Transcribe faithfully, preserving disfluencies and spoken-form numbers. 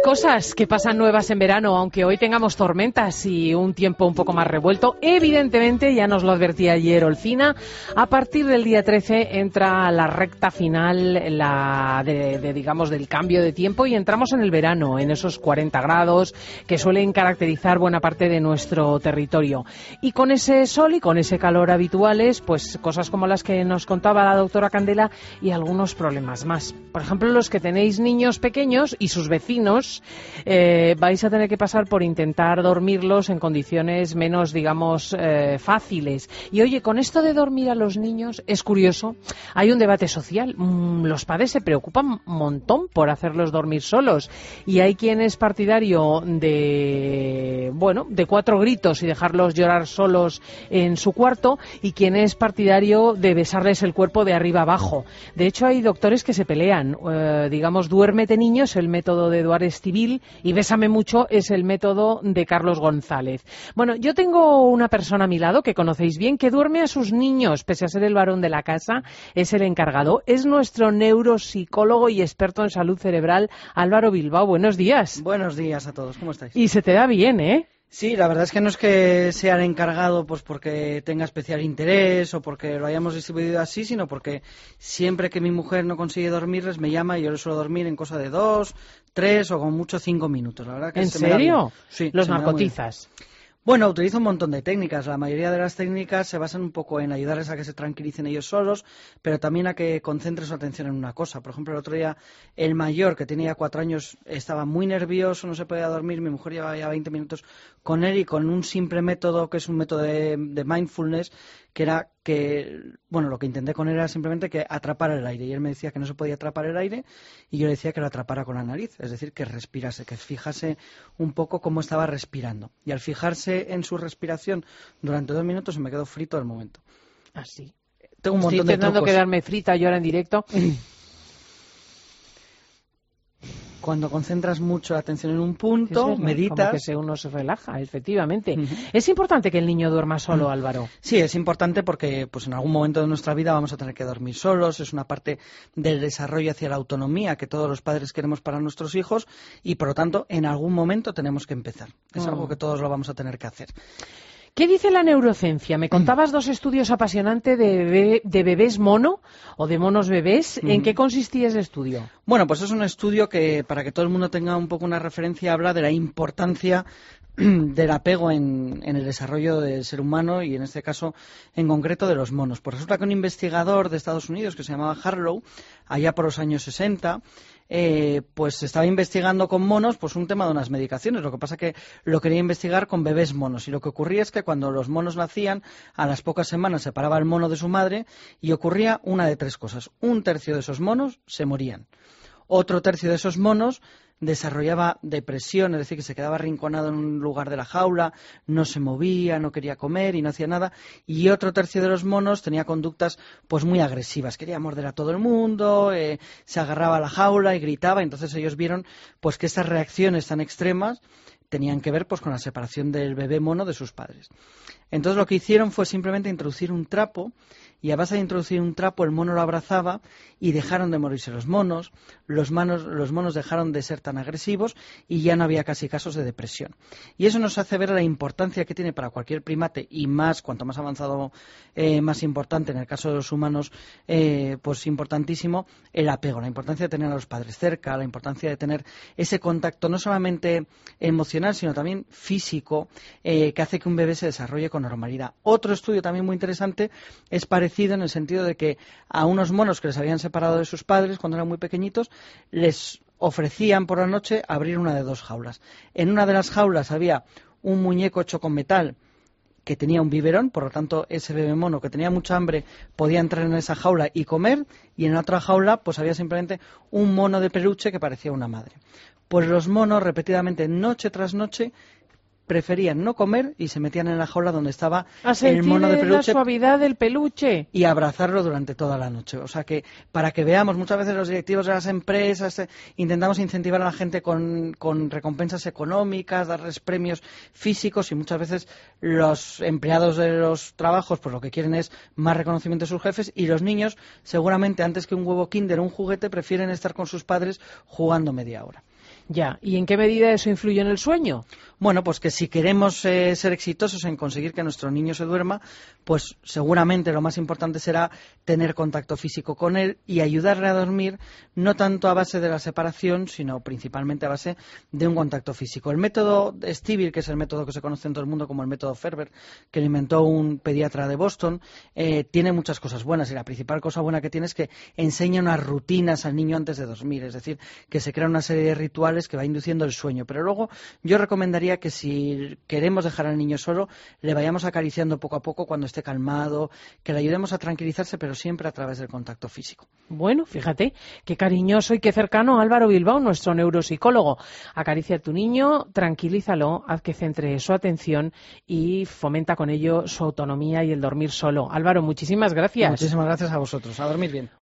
cosas que pasan nuevas en verano, aunque hoy tengamos tormentas y un tiempo un poco más revuelto. Evidentemente, ya nos lo advertía ayer Olcina, a partir del día trece entra la recta final la de, de, digamos, del cambio de tiempo y entramos en el verano, en esos cuarenta grados que suelen caracterizar buena parte de nuestro territorio. Y con ese sol y con ese calor habituales, pues cosas como las que nos contaba la doctora Candela y algunos problemas más. Por ejemplo, los que tenéis niños pequeños y sus vecinos, eh, vais a tener que pasar por intentar dormirlos en condiciones menos, digamos, eh, fáciles. Y oye, con esto de dormir a los niños, es curioso, hay un debate social. Mm, los padres se preocupan un montón por hacerlos dormir solos. Y hay quien es partidario de, bueno, de cuatro gritos y dejarlos llorar solos en su cuarto, y quien es partidario de besarles el cuerpo de arriba abajo. De hecho, hay doctores que se pelean. Eh, digamos, duérmete niño es el método de Eduard Estivil y bésame mucho es el método de Carlos González. Bueno, yo tengo una persona a mi lado que conocéis bien, que duerme a sus niños, pese a ser el varón de la casa, es el encargado. Es nuestro neuropsicólogo y experto en salud cerebral, Álvaro Bilbao. Buenos días. Buenos días a todos, ¿cómo estáis? Y se te da bien, ¿eh? Sí, la verdad es que no es que sea el encargado pues porque tenga especial interés o porque lo hayamos distribuido así, sino porque siempre que mi mujer no consigue dormirles me llama y yo le suelo dormir en cosa de dos, tres o con mucho cinco minutos. La verdad que ¿En se me da serio? bien. Sí, ¿Los se me da muy bien. narcotizas? Bueno, utilizo un montón de técnicas. La mayoría de las técnicas se basan un poco en ayudarles a que se tranquilicen ellos solos, pero también a que concentren su atención en una cosa. Por ejemplo, el otro día el mayor, que tenía cuatro años, estaba muy nervioso, no se podía dormir. Mi mujer llevaba ya veinte minutos con él y con un simple método, que es un método de, de mindfulness, que era que, bueno, lo que intenté con él era simplemente que atrapara el aire. Y él me decía que no se podía atrapar el aire y yo le decía que lo atrapara con la nariz, es decir, que respirase, que fijase un poco cómo estaba respirando. Y al fijarse en su respiración durante dos minutos se me quedó frito el momento. Así. Tengo un Estoy montón de intentando trucos. quedarme frita yo ahora en directo. Cuando concentras mucho la atención en un punto, es meditas... Como que se, uno se relaja, efectivamente. Uh-huh. ¿Es importante que el niño duerma solo, Álvaro? Sí, es importante porque pues en algún momento de nuestra vida vamos a tener que dormir solos. Es una parte del desarrollo hacia la autonomía que todos los padres queremos para nuestros hijos y, por lo tanto, en algún momento tenemos que empezar. Es oh. algo que todos lo vamos a tener que hacer. ¿Qué dice la neurociencia? Me contabas dos estudios apasionantes de, bebé, de bebés mono o de monos bebés. ¿En qué consistía ese estudio? Bueno, pues es un estudio que, para que todo el mundo tenga un poco una referencia, habla de la importancia del apego en, en el desarrollo del ser humano y, en este caso, en concreto, de los monos. Pues resulta que un investigador de Estados Unidos que se llamaba Harlow, allá por los años sesenta, Eh, pues estaba investigando con monos pues un tema de unas medicaciones. Lo que pasa que lo quería investigar con bebés monos y lo que ocurría es que cuando los monos nacían, a las pocas semanas se separaba el mono de su madre y ocurría una de tres cosas. Un tercio de esos monos se morían, otro tercio de esos monos desarrollaba depresión, es decir, que se quedaba arrinconado en un lugar de la jaula, no se movía, no quería comer y no hacía nada, y otro tercio de los monos tenía conductas pues muy agresivas, quería morder a todo el mundo, eh, se agarraba a la jaula y gritaba. Entonces ellos vieron pues que estas reacciones tan extremas tenían que ver pues con la separación del bebé mono de sus padres. Entonces lo que hicieron fue simplemente introducir un trapo y a base de introducir un trapo el mono lo abrazaba y dejaron de morirse los monos, los, manos, los monos dejaron de ser tan agresivos y ya no había casi casos de depresión. Y eso nos hace ver la importancia que tiene para cualquier primate y más, cuanto más avanzado, eh, más importante, en el caso de los humanos, eh, pues importantísimo, el apego, la importancia de tener a los padres cerca, la importancia de tener ese contacto no solamente emocional, sino también físico, eh, que hace que un bebé se desarrolle con normalidad. Otro estudio también muy interesante es parecido en el sentido de que a unos monos que les habían separado de sus padres cuando eran muy pequeñitos, les ofrecían por la noche abrir una de dos jaulas. En una de las jaulas había un muñeco hecho con metal que tenía un biberón, por lo tanto ese bebé mono que tenía mucha hambre podía entrar en esa jaula y comer, y en la otra jaula pues había simplemente un mono de peluche que parecía una madre. Pues los monos repetidamente, noche tras noche, preferían no comer y se metían en la jaula donde estaba el mono de peluche, la suavidad del peluche, y abrazarlo durante toda la noche. O sea que, para que veamos, muchas veces los directivos de las empresas eh, intentamos incentivar a la gente con, con recompensas económicas, darles premios físicos, y muchas veces los empleados de los trabajos pues lo que quieren es más reconocimiento de sus jefes, y los niños seguramente antes que un huevo Kinder o un juguete prefieren estar con sus padres jugando media hora. Ya, ¿y en qué medida eso influye en el sueño? Bueno, pues que si queremos eh, ser exitosos en conseguir que nuestro niño se duerma, pues seguramente lo más importante será tener contacto físico con él y ayudarle a dormir, no tanto a base de la separación, sino principalmente a base de un contacto físico. El método Stibir, que es el método que se conoce en todo el mundo como el método Ferber, que lo inventó un pediatra de Boston, eh, tiene muchas cosas buenas, y la principal cosa buena que tiene es que enseña unas rutinas al niño antes de dormir, es decir, que se crea una serie de rituales que va induciendo el sueño. Pero luego yo recomendaría que si queremos dejar al niño solo, le vayamos acariciando poco a poco cuando esté calmado, que le ayudemos a tranquilizarse, pero siempre a través del contacto físico. Bueno, fíjate, qué cariñoso y qué cercano Álvaro Bilbao, nuestro neuropsicólogo. Acaricia a tu niño, tranquilízalo, haz que centre su atención y fomenta con ello su autonomía y el dormir solo. Álvaro, muchísimas gracias. Muchísimas gracias a vosotros. A dormir bien.